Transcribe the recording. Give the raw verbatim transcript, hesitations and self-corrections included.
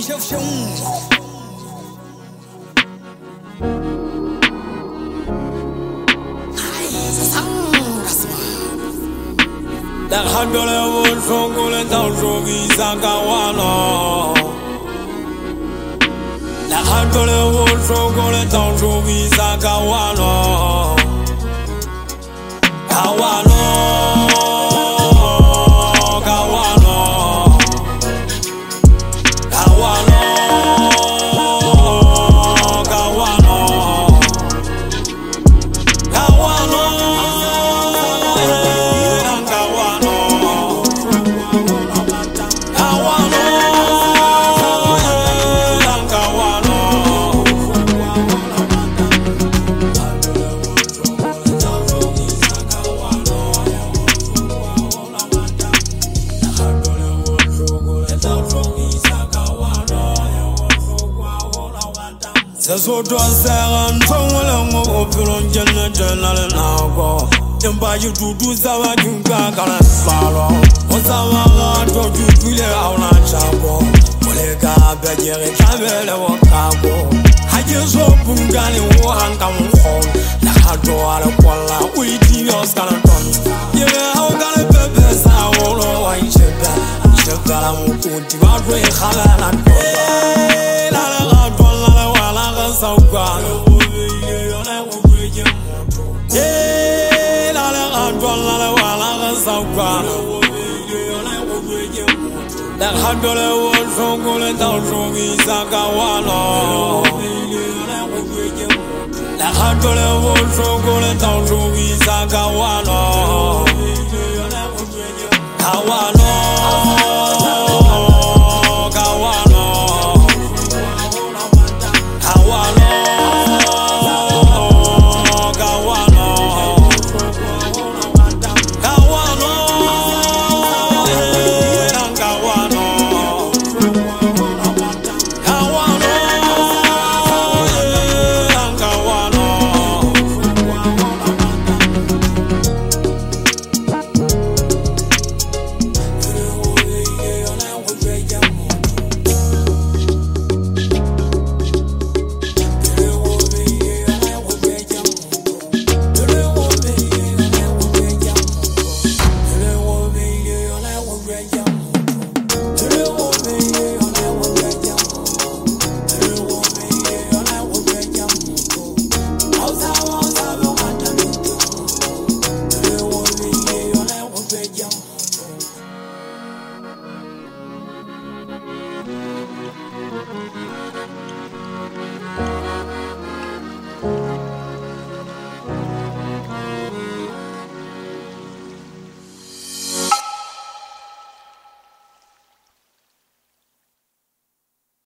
chef chef. La handole wol fongole tanjo visakawana. La handole wol fongole tanjo visakawana. Kawano, kawano, kawano, kawano, kawano. So do seran tongole mo opulon jenne jenale nago Yamba you do do sawa junga kala falo O sawa to du pile awna chako Ole ka bejere kabele wo kago Haje so bungani wo hanga mo hon La hado ala kwala we di os kala ton Yere haw kala bebe sa wo lo wa chebe Chebe la mo kunti wa re khala na ko La la ga Sauka, eh, la la la la la sauka. La handole wol fongole tanjo visakawana. La handole wol fongole tanjo visakawana. Kawana.